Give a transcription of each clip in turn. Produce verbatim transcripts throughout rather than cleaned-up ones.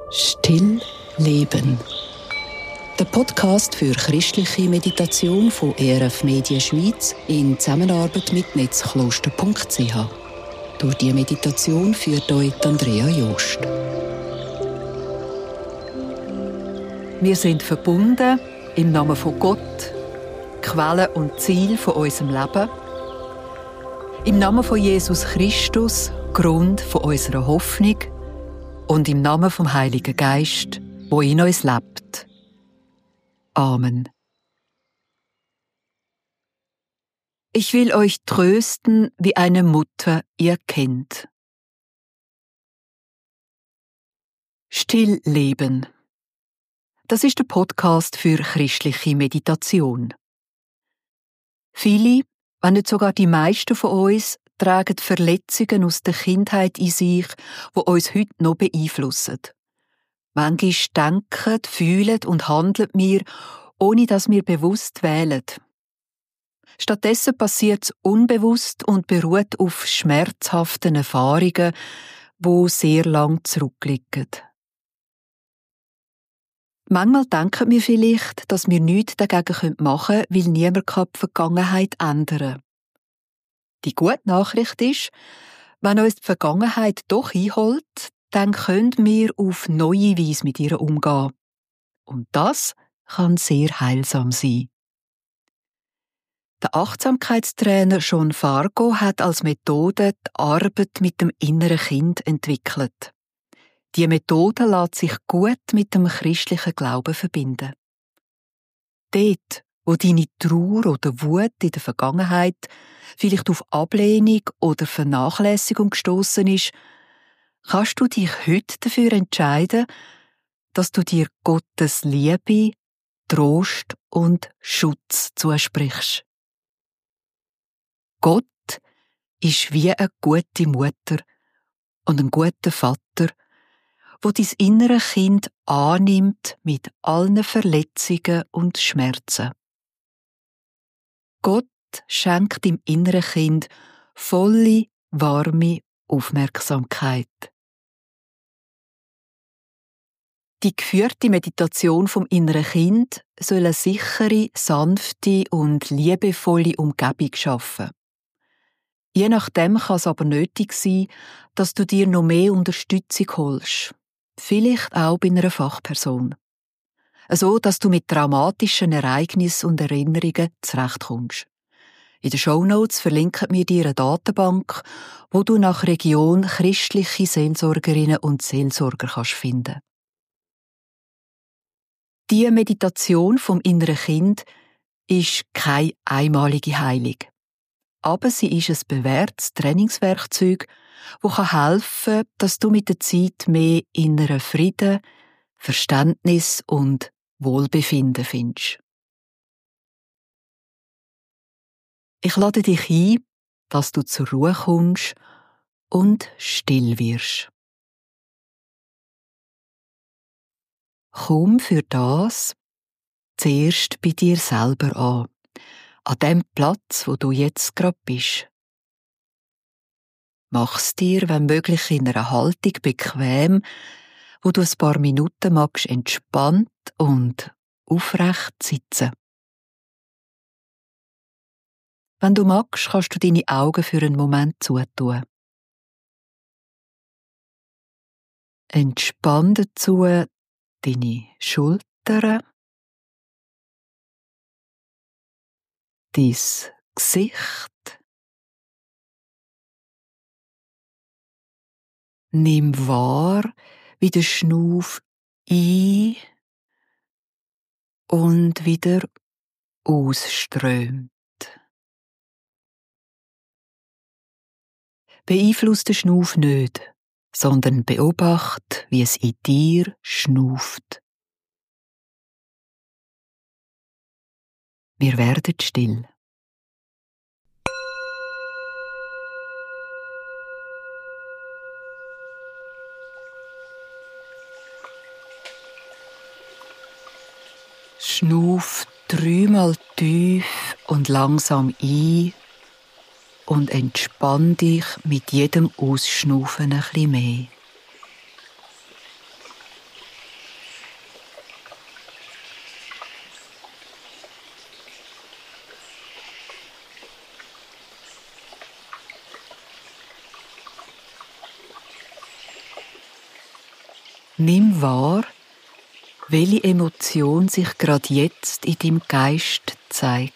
Still leben. Der Podcast für christliche Meditation von E R F Medien Schweiz in Zusammenarbeit mit netzkloster punkt c h. Durch die Meditation führt euch Andrea Jost. Wir sind verbunden im Namen von Gott, Quelle und Ziel von unserem Leben. Im Namen von Jesus Christus, Grund von unserer Hoffnung. Und im Namen vom Heiligen Geist, wo in uns lebt. Amen. Ich will euch trösten, wie eine Mutter ihr Kind. Still leben. Das ist der Podcast für christliche Meditation. Viele, wenn nicht sogar die meisten von uns, tragen Verletzungen aus der Kindheit in sich, die uns heute noch beeinflussen. Manchmal denken, fühlen und handeln wir, ohne dass wir bewusst wählen. Stattdessen passiert es unbewusst und beruht auf schmerzhaften Erfahrungen, die sehr lang zurückliegen. Manchmal denken wir vielleicht, dass wir nichts dagegen machen können, weil niemand die Vergangenheit ändern kann. Die gute Nachricht ist, wenn uns die Vergangenheit doch einholt, dann können wir auf neue Weise mit ihr umgehen. Und das kann sehr heilsam sein. Der Achtsamkeitstrainer John Fargo hat als Methode die Arbeit mit dem inneren Kind entwickelt. Die Methode lässt sich gut mit dem christlichen Glauben verbinden. Dort, wo deine Trauer oder Wut in der Vergangenheit vielleicht auf Ablehnung oder Vernachlässigung gestoßen ist, kannst du dich heute dafür entscheiden, dass du dir Gottes Liebe, Trost und Schutz zusprichst. Gott ist wie eine gute Mutter und ein guter Vater, wo dein innere Kind annimmt mit allen Verletzungen und Schmerzen. Gott schenkt dem inneren Kind volle, warme Aufmerksamkeit. Die geführte Meditation vom inneren Kind soll eine sichere, sanfte und liebevolle Umgebung schaffen. Je nachdem kann es aber nötig sein, dass du dir noch mehr Unterstützung holst. Vielleicht auch bei einer Fachperson. So, dass du mit traumatischen Ereignissen und Erinnerungen zurechtkommst. In den Shownotes verlinken wir dir eine Datenbank, wo du nach Region christliche Seelsorgerinnen und Seelsorger kannst finden. Die Meditation vom inneren Kind ist keine einmalige Heilung. Aber sie ist ein bewährtes Trainingswerkzeug, das helfen kann, dass du mit der Zeit mehr inneren Frieden, Verständnis und Wohlbefinden findest. Ich lade dich ein, dass du zur Ruhe kommst und still wirst. Komm für das zuerst bei dir selber an, an dem Platz, wo du jetzt gerade bist. Mach's dir, wenn möglich, in einer Haltung bequem, wo du ein paar Minuten magst entspannt und aufrecht sitzen. Wenn du magst, kannst du deine Augen für einen Moment zutun. Entspann dazu deine Schultern, dein Gesicht. Nimm wahr, wie der Schnuff ein- und wieder ausströmt. Beeinfluss den Schnuff nicht, sondern beobachte, wie es in dir schnuft. Wir werden still. Schnuff dreimal tief und langsam ein und entspann dich mit jedem Ausschnaufen ein bisschen mehr. Nimm wahr, welche Emotion sich gerade jetzt in deinem Geist zeigt.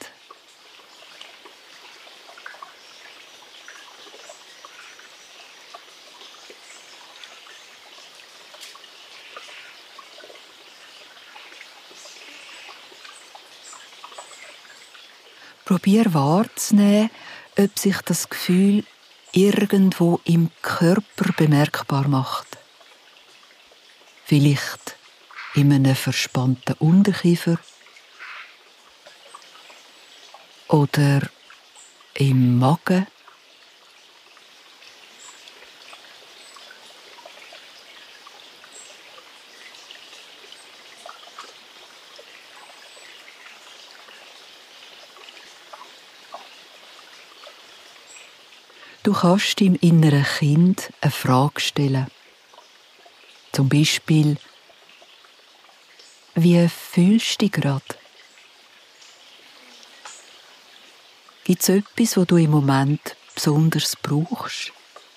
Probier wahrzunehmen, ob sich das Gefühl irgendwo im Körper bemerkbar macht. Vielleicht in einem verspannten Unterkiefer oder im Magen. Du kannst deinem inneren Kind eine Frage stellen. Zum Beispiel: Wie fühlst du dich gerade? Gibt es etwas, was du im Moment besonders brauchst?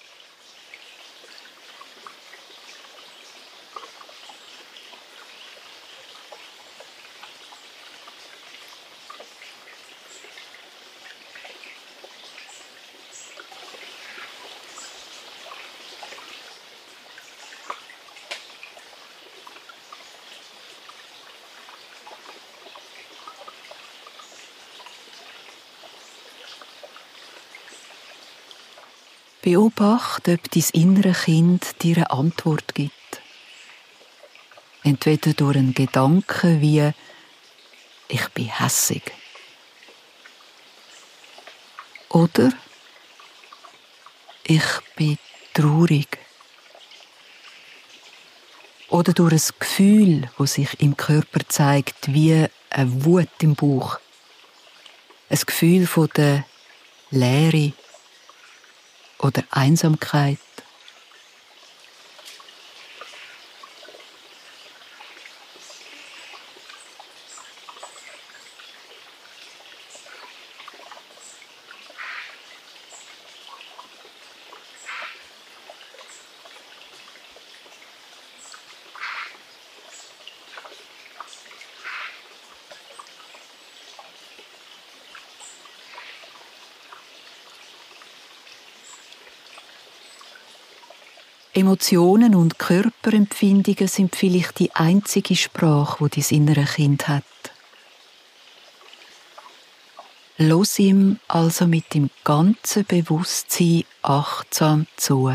Beobachte, ob dein innere Kind dir eine Antwort gibt. Entweder durch einen Gedanken wie «Ich bin hässig» oder «Ich bin traurig» oder durch ein Gefühl, das sich im Körper zeigt, wie eine Wut im Bauch, ein Gefühl von der Leere oder Einsamkeit. Emotionen und Körperempfindungen sind vielleicht die einzige Sprache, die dein innere Kind hat. Lass ihm also mit dem ganzen Bewusstsein achtsam zu.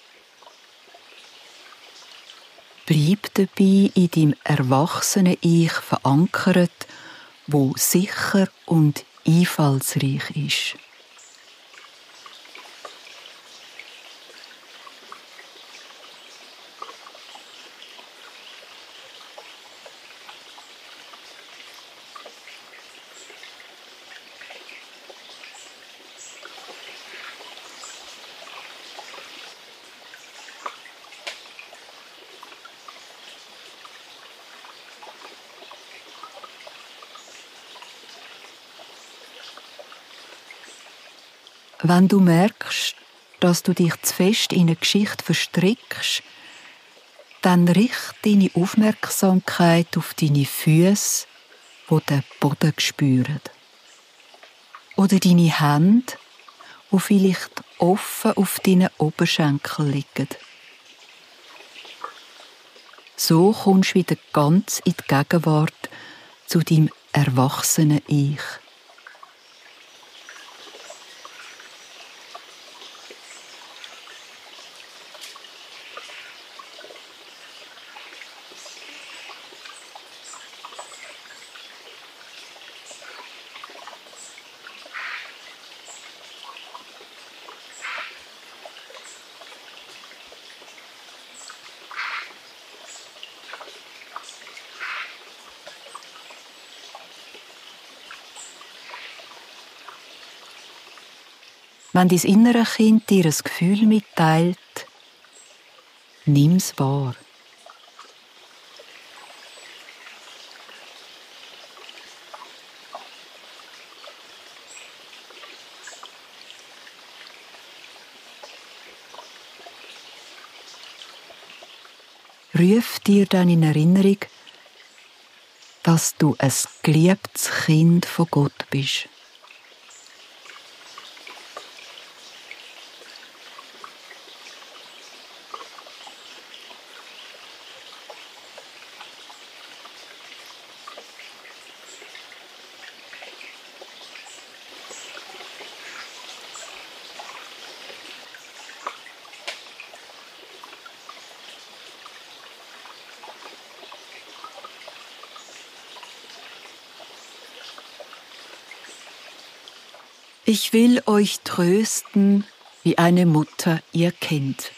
Bleib dabei in deinem erwachsenen Ich verankert, wo sicher und einfallsreich ist. Wenn du merkst, dass du dich zu fest in eine Geschichte verstrickst, dann richte deine Aufmerksamkeit auf deine Füße, die den Boden spüren. Oder deine Hände, die vielleicht offen auf deinen Oberschenkeln liegen. So kommst du wieder ganz in die Gegenwart zu deinem erwachsenen Ich. Wenn dein innere Kind dir ein Gefühl mitteilt, nimm es wahr. ruf dir dann in Erinnerung, dass du ein geliebtes Kind von Gott bist. Ich will euch trösten, wie eine Mutter ihr Kind.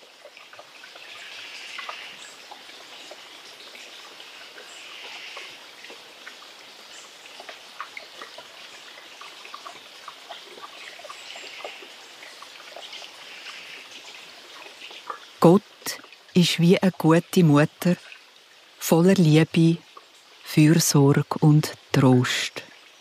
Gott ist wie eine gute Mutter, voller Liebe, Fürsorge und Trost.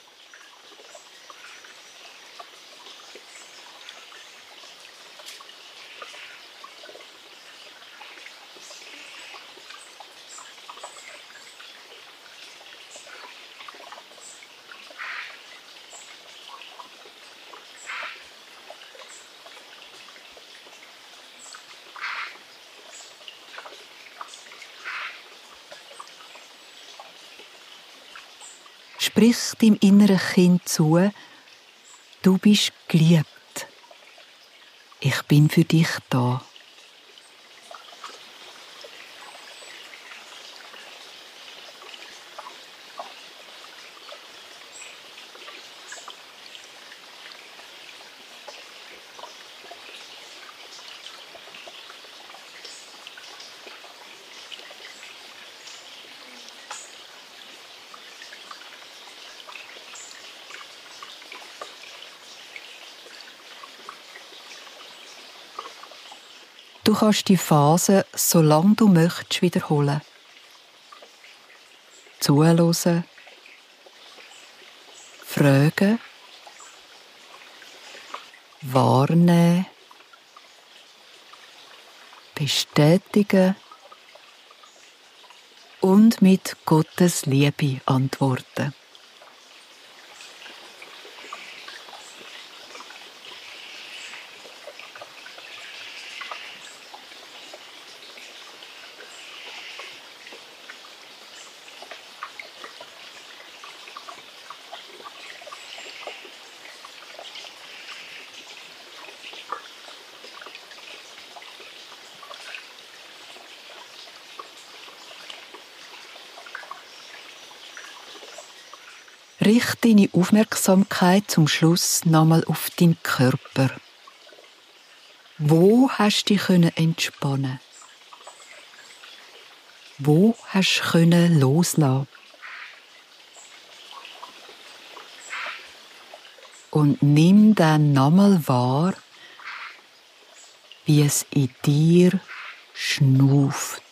Sprich deinem inneren Kind zu, du bist geliebt. Ich bin für dich da. Du kannst die Phase, solange du möchtest, wiederholen. Zuhören, fragen, wahrnehmen, bestätigen und mit Gottes Liebe antworten. Richte deine Aufmerksamkeit zum Schluss nochmal auf deinen Körper. Wo hast du dich entspannen? Wo hast du loslassen? Und nimm dann nochmal wahr, wie es in dir schnauft.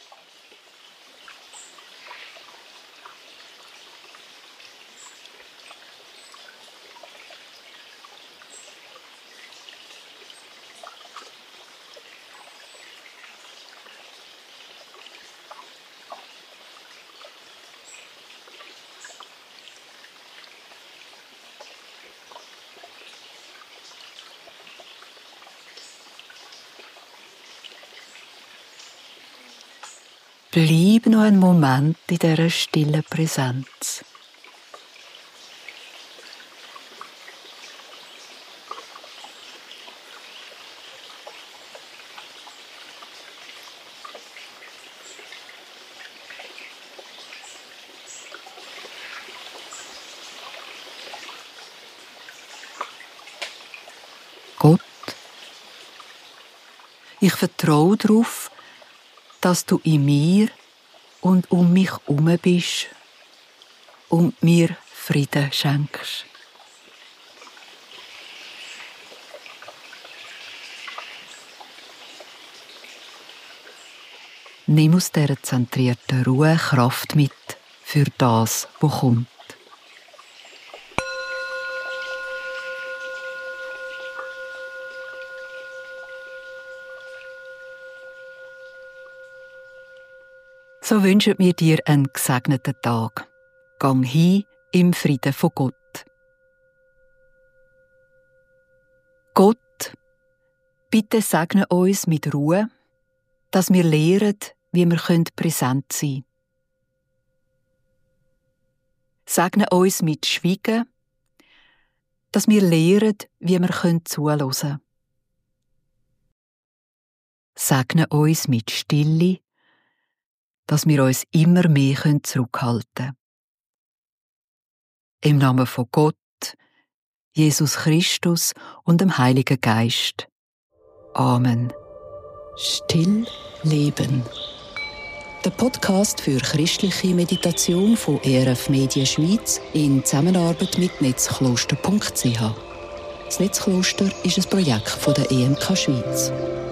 Bleib noch einen Moment in dieser stillen Präsenz. Gott, ich vertraue darauf, dass du in mir und um mich herum bist und mir Frieden schenkst. Nimm aus dieser zentrierten Ruhe Kraft mit für das, was kommt. So wünschen wir dir einen gesegneten Tag. Gang hin im Frieden von Gott. Gott, bitte segne uns mit Ruhe, dass wir lernen, wie wir präsent sein können. Segne uns mit Schweigen, dass wir lernen, wie wir zuhören können. Segne uns mit Stille, dass wir uns immer mehr zurückhalten können. Im Namen von Gott, Jesus Christus und dem Heiligen Geist. Amen. Still leben. Der Podcast für christliche Meditation von E R F Media Schweiz in Zusammenarbeit mit netzkloster punkt c h. Das Netzkloster ist ein Projekt von der E M K Schweiz.